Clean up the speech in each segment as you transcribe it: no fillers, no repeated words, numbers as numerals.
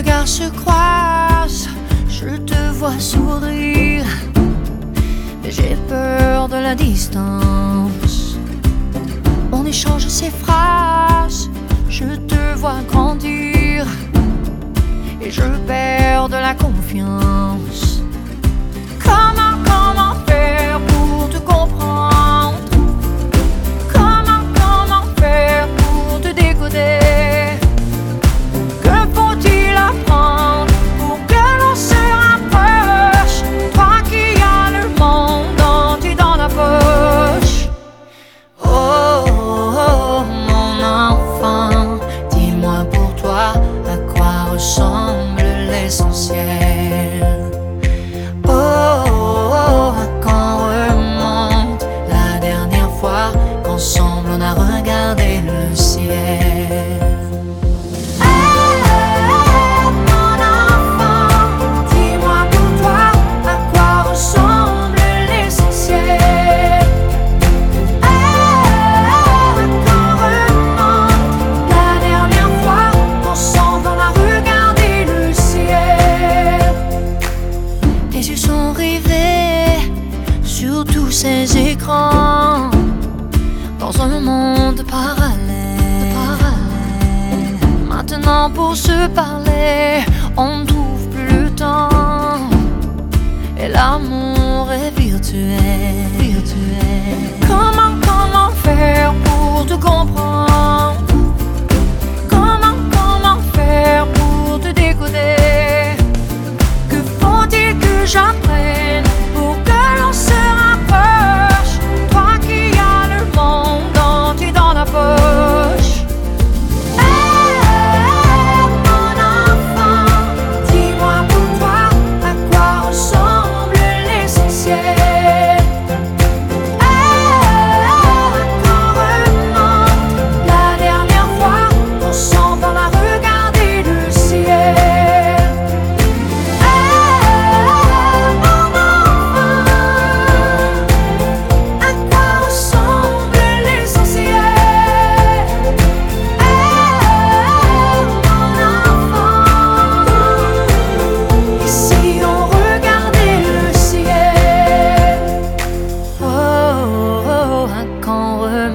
regards se croisent, je te vois sourire, mais j'ai peur de la distance. On échange ces phrases, je te vois grandir, et je perds de la confiance. Comment faire pour te comprendre? Comment faire pour te décoder? Que faut-il apprendre pour que l'on se rapproche? Toi qui as le monde entier dans la poche. Oh, oh, oh, mon enfant, dis-moi pour toi à quoi ressemble l'essentiel. Oh, oh, oh, à quand remonte la dernière fois qu'ensemble on a regardé le ciel? Sur tous ces écrans, dans un monde parallèle. Maintenant pour se parler, on ne trouve plus le temps, et l'amour est virtuel. Comment faire pour te comprendre? Comment faire pour te décoder? Que faut-il que j'apprenne pour que l'on se rapproche? Toi qui as le monde entier dans la poche. Hey, mon enfant, dis-moi pour toi à quoi ressemble l'essentiel. Hey, quand remonte la dernière fois ensemble on a regardé le ciel.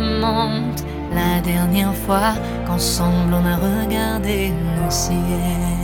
La dernière fois qu'ensemble on a regardé le ciel.